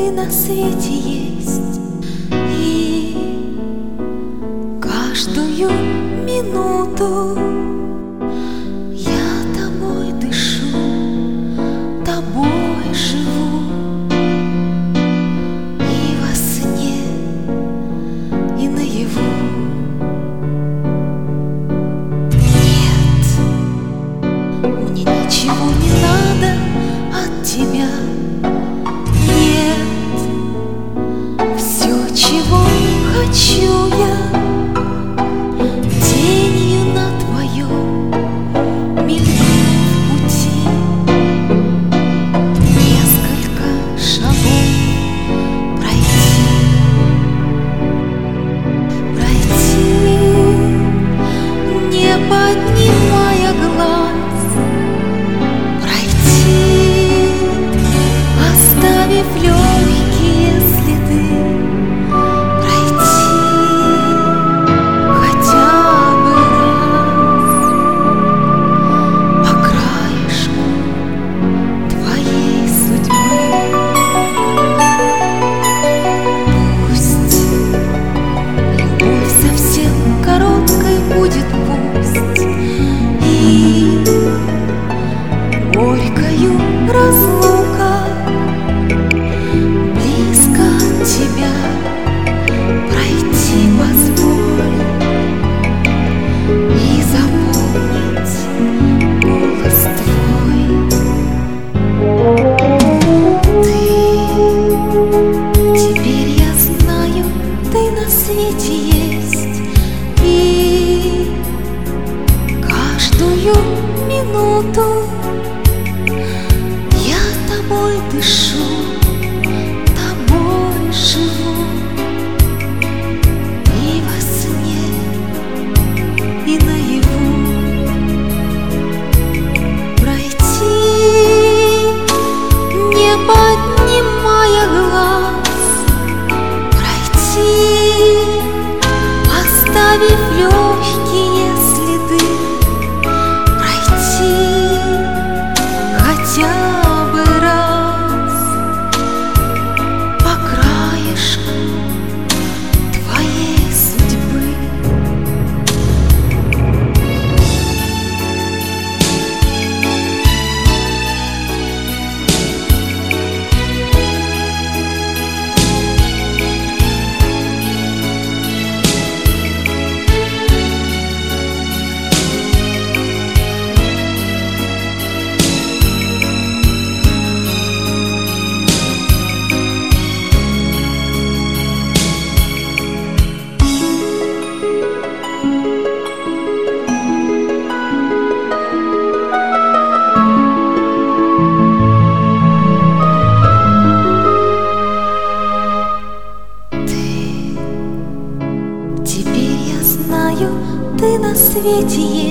ты на свете есть, и каждую минуту я тобой дышу, тобой живу. И во сне, и наяву. Нет, мне ничего не надо от тебя. Нет, все, чего хочу я, тенью на твоем мелькнув в пути. Несколько шагов пройти, не поднимая глаз, пройти, оставив легкие следы, пройти хотя бы раз по краешку твоей судьбы. Пусть любовь совсем короткой будет, пусть и горькою разлука, близко от тебя пройти позволь и запомнить голос твой. Теперь я знаю, ты на свете есть, и каждую минуту я тобой дышу, тобой живу. И во сне, и наяву. Пройти, не поднимая глаз, пройти, оставив легкие следы, пройти хотя бы раз по краешку твоей судьбы. Теперь я знаю, ты на свете есть.